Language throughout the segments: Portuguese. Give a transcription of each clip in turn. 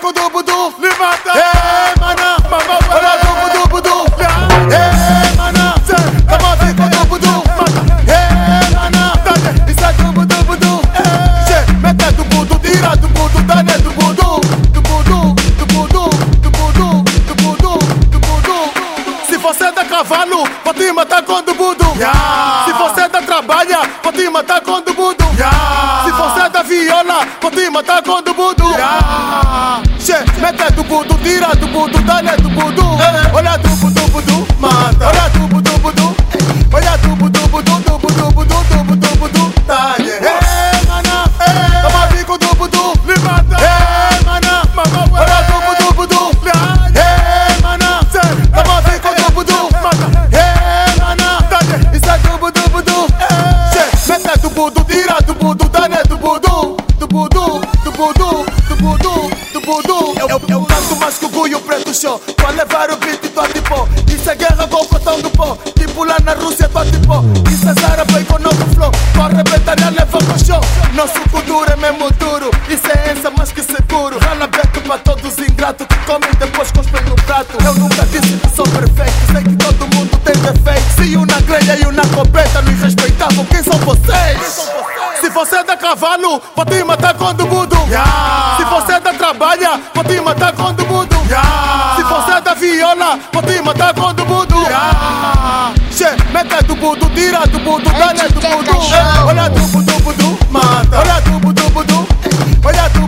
com do budu, levanta. Mana, olha do budu, mana, tamo aqui com do budu, mana, isso é do budu, mete do budu, tira do budu, dá do budu, do budu, do budu, do budu, do budu, do budu. Se você dá cavalo, vou te matar com do budu. Se você dá trabalha, vou te matar com do budu. Se você dá viola, vou te matar com do budu. Mete do budu, tira do budu, dá do budu. Olha do budu, mata. Olha do budu, olha do budu, do budu, tá. Mana, tamo aqui com do budu, levanta. Mana, olha do budu, mana, tamo aqui com do budu, mana, isso é do budu, mete do budu, tira do budu, dá do budu, do budu, do budu, do budu, do budu. Eu canto mais que o Guio Preto Show, pra levar o beat tô tipo. Isso é guerra com o cotão do pó, tipo lá na Rússia tô tipo. Isso é Zara foi com novo flow, pra arrebentar e levar pro show. Nosso cultura é mesmo duro, isso é essa mais que seguro. Rala beco pra todos os ingratos que comem depois cospem no prato. Eu nunca disse que sou perfeito, sei que todo mundo tem defeito. Se um na grelha e um na coberta não respeitavam, quem são vocês? Se você dá cavalo, vou te matar com do budu. Se você dá trabalha, vou te matar com do budu. Se você dá viola, vou te matar com do budu. Mete do budu, tira do budu, dá do budu. Olha do budu, mata. Olha do budu, olha do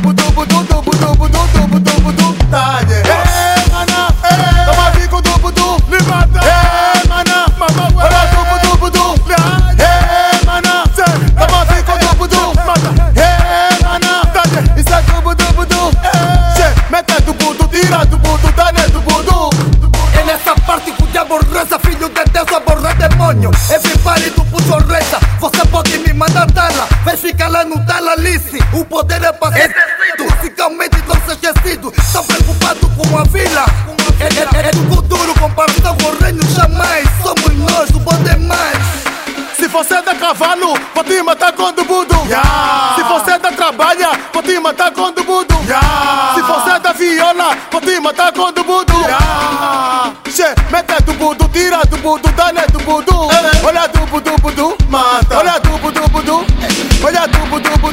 budu, tá. Mana, tamo aqui com do budu, levanta. Mana, olha do budu, mana, tamo aqui com do budu, mana, isso é do budu, mete do budu, tira do budu, dá do budu. É nessa parte que o diabo reza, filho de Deus aborda demônio. Everybody do puto reza, você pode me mandar tala, vai ficar lá no Talalice. O poder é para ser musicalmente não ser esquecido. Tão preocupado com a vila, é do futuro, comparação com o reino jamais. Somos nós, o bom demais. Se você dá cavalo, vou te matar com do budu. Se você dá trabalha, vou te matar com do budu. Se você dá viola, vou te matar com do budu. Mete do budu, tira do budu, dá do budu. Olha do budu, mata. Olha do budu, olha do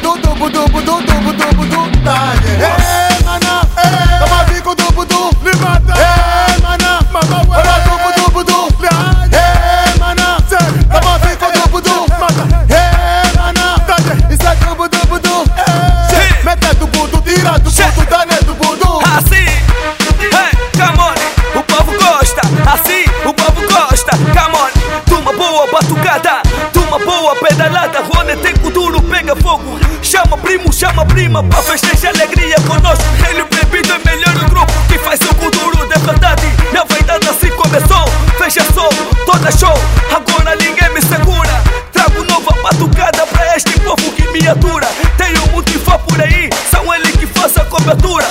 budu, tá. Mana, tamo aqui com do budu, levanta. Mana, olha do budu, mana, tamo aqui com do budu, mana, isso é do budu, mete do budu, tira do budu, dá do budu. Assim, come on, o povo gosta. Assim, o povo gosta, come on. De uma boa batucada, de uma boa pedalada. Rony tem duro, pega fogo. Chama primo, chama prima, pra festejar alegria conosco. Ele bebido é melhor o grupo que faz o duro de verdade. Na verdade assim começou, fecha só, toda show. Agora ninguém me segura. Trago nova batucada pra este povo que me atura. Tenho muito fã por aí, são eles que fazem a cobertura.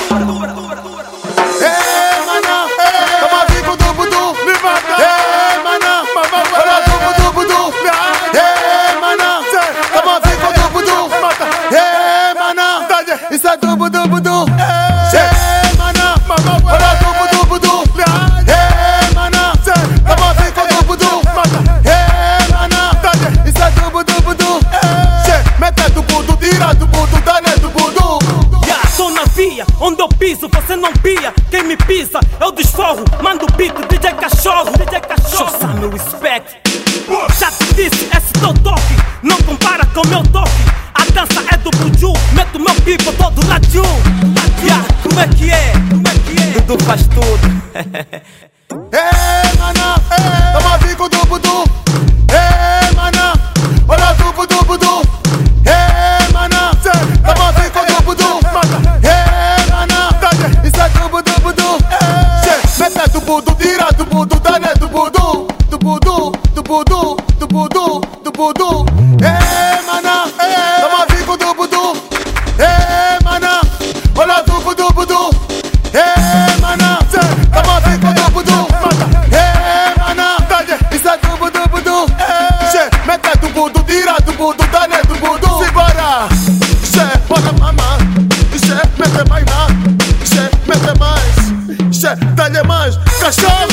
Mana, tamo aqui com do budu, levanta. Mana, olha do budu, mana, tamo aqui com do budu, mana, isso é do budu, mana, olha do budu, mana, tamo aqui com do budu, mana, isso é do budu, mete do budu, tira do budu, dá do budu. Tô na via, onde eu piso, você não pia. Quem me pisa, eu desforro. Mando beat, DJ Cachorro. Show some meu respect. Já te disse, esse teu toque não compara com meu toque. A dança é do buju, meto meu pipo todo ladinho. Como é que é? Dudu faz tudo. Mana, tamo aqui com do budu. Mana, olha do budu. Mana, tamo aqui com do budu. Mana, isso é do budu. Mete do budu, tira do budu, dá do budu. Do budu, do budu, do budu, do budu. Mana, tamo aqui com do budu. Mana, olha do budu. Mana, tamo aqui com do budu. cachorro.